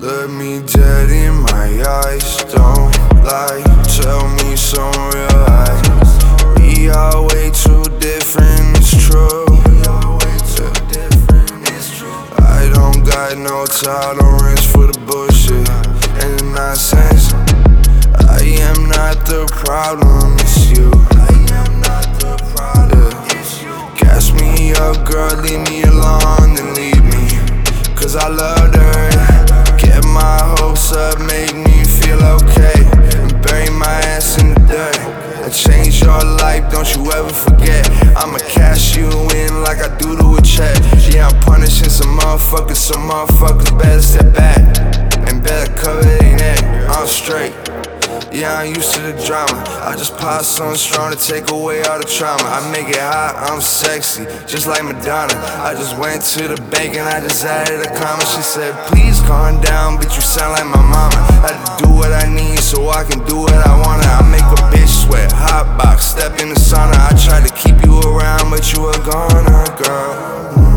Look me dead in my eyes, don't lie. Tell me some real lies. We are way too different, it's true. I don't got no tolerance for the bullshit and the nonsense. I am not the problem, it's you. Gas me up, girl, leave me alone and leave me, cause I loved her. Get my hopes up, make me feel okay, and bury my ass in the dirt. I changed your life, don't you ever forget. I'ma cash you in like I do to a check. Yeah, I'm punishing some motherfuckers better step back and better cover their neck. I'm straight. Yeah, I'm used to the drama. I just pop something strong to take away all the trauma. I make it hot, I'm sexy, just like Madonna. I just went to the bank and I just added a comma. She said, please calm down, bitch, you sound like my mama. I had to do what I need so I can do what I wanna. I make a bitch sweat, hot box, step in the sauna. I tried to keep you around, but you were gone, girl.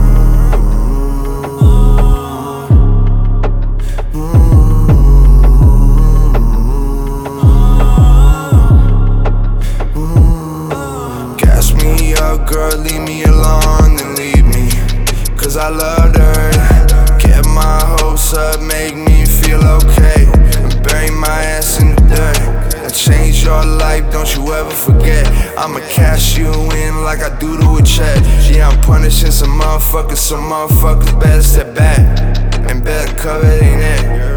Girl, leave me alone and leave me, cause I loved her. Get my hopes up, make me feel okay, and bury my ass in the dirt. I changed your life, don't you ever forget. I'ma cash you in like I do to a check. Yeah, I'm punishing some motherfuckers better step back and better cover their neck.